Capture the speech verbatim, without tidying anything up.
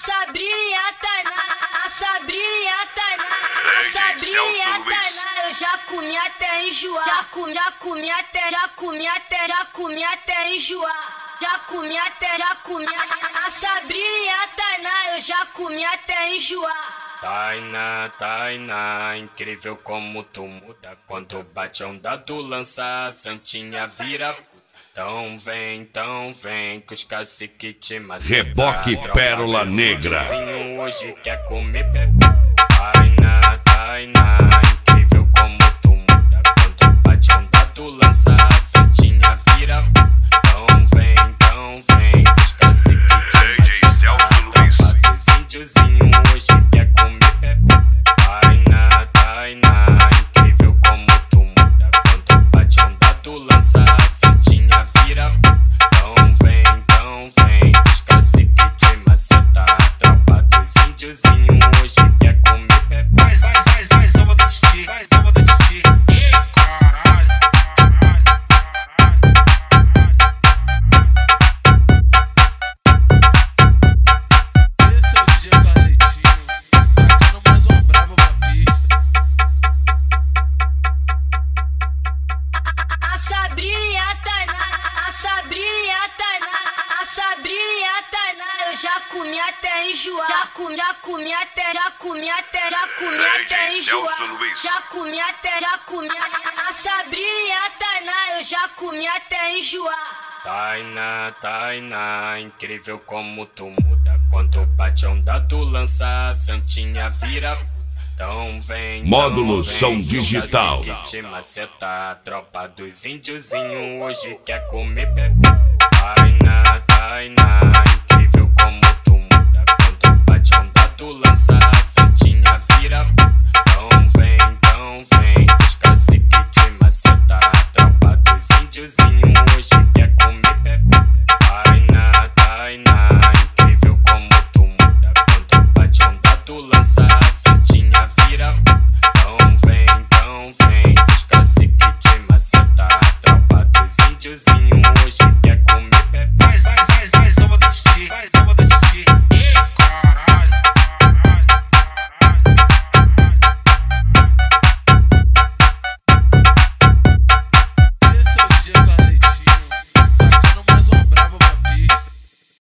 Sabrinha Tainá, a Sabrinha Tainá, a Sabrinha Tainá, eu já comi até enjoar, já comi, já comi até, já comi até, já comi até enjoar, já comi até, já comi, a Sabrinha Tainá, eu já comi até enjoar. Tainá, Tainá, incrível como tu muda. Quando bate a onda tu lança, a santinha vira. Então vem, então vem, que os cacique te maceta. Reboque Pérola Negra. Hoje quer comer bebê. Tainá, Tainá, incrível como tu muda. Quando bate a onda tu lança, a santinha vira. Então vem, então vem, que os cacique te maceta. Tropa dos índiozinho hoje quer comer bebê. Tainá, Tainá, incrível como tu muda. Quando bate a onda tu lança, a santinha vira. Então vem, então vem, os cacique te maceta. Tropa dos índiozinho hoje quer comer bebê. Vai, vai, vai, vai, samba da Titi, vai, samba da Titi. Ih, caralho, caralho, caralho. Esse é o D J Carletinho, tacando mais um bravo pra pista. A Sabrinha Tainá, a Sabrinha Tainá, a Sabrinha Tainá, eu já comi até enjoar, já comi, já comi até, já comi até, já comi até enjoar, já comi até, já comi, a Sabrinha Tainá, eu já comi até enjoar. Tainá, Tainá, incrível como tu muda. Quando bate a onda tu lança, a santinha vira. Então vem, Módulo então som vem, digital. que te maceta. Tropa dos índiozinho hoje quer comer bebê. Tainá, Tainá,